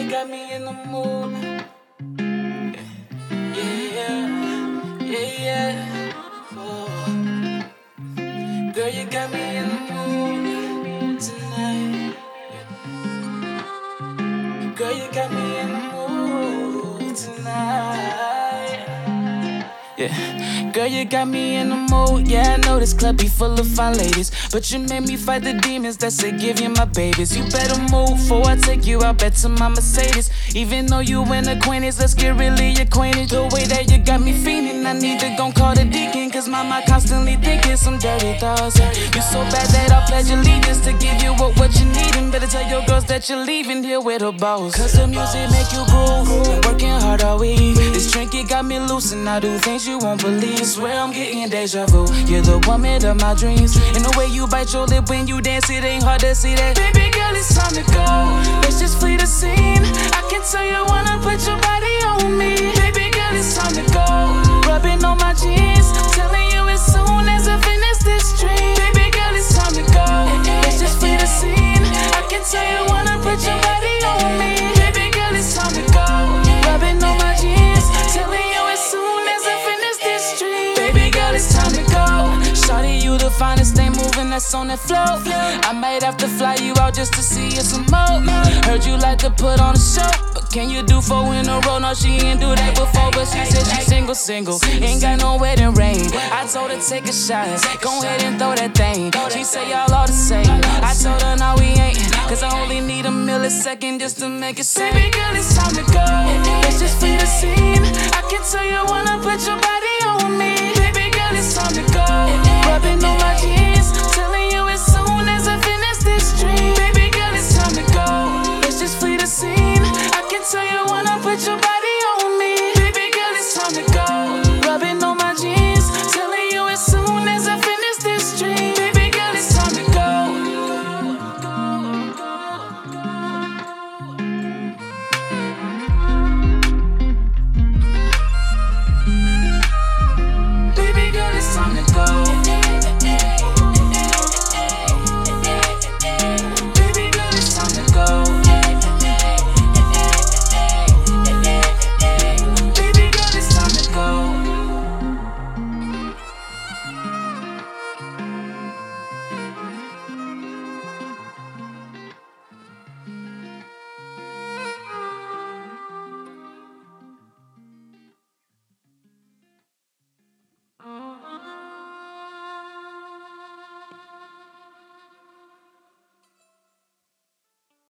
you got me in the mood. Yeah. Oh. Girl, you got me in the mood tonight. Girl, you got me in the mood tonight. Yeah, girl, you got me in the mood. Yeah, I know this club be full of fine ladies, but you made me fight the demons that say give you my babies. You better move before I take you out back to my Mercedes. Even though you ain't acquainted, let's get really acquainted. The way that you got me feeling, I need to gon' call the deacon, cause my mind constantly thinking some dirty thoughts. You so bad that I pledge allegiance to give you what you need. And better tell your girls that you're leaving here with a boss, cause the music make you groove. Working hard all week. This drink, it got me loose, and I do things you won't believe. Swear I'm getting deja vu. You're the woman of my dreams, and the way you bite your lip when you dance, it ain't hard to see that. Baby girl, it's time to go. Let's just flee the scene. I can tell you wanna put your body on me. Baby girl, it's time to go. Rubbing on my jeans, telling you as soon as I finish this dream. Baby girl, it's time to go. Let's just flee the scene. I can tell you wanna put your body on me. Baby girl, it's time to go. Rubbing on my jeans, telling you as soon as I finish this dream. Baby girl, it's time to go. Shawty, you the finest thing moving that's on that floor. I might have to fly you out just to see you some more. Heard you like to put on a show, but can you do 4 in a row? No, she ain't do that before, but she said she single. Ain't got no wedding ring. I told her take a shot, go ahead and throw that thing. She say y'all all the same. I told her no, we ain't, cause I only need a millisecond just to make it sing. Baby girl, it's time to go. Let's just flee the scene. I can tell you wanna put your body on me. Baby girl, it's time to go. Rubbing on my jeans,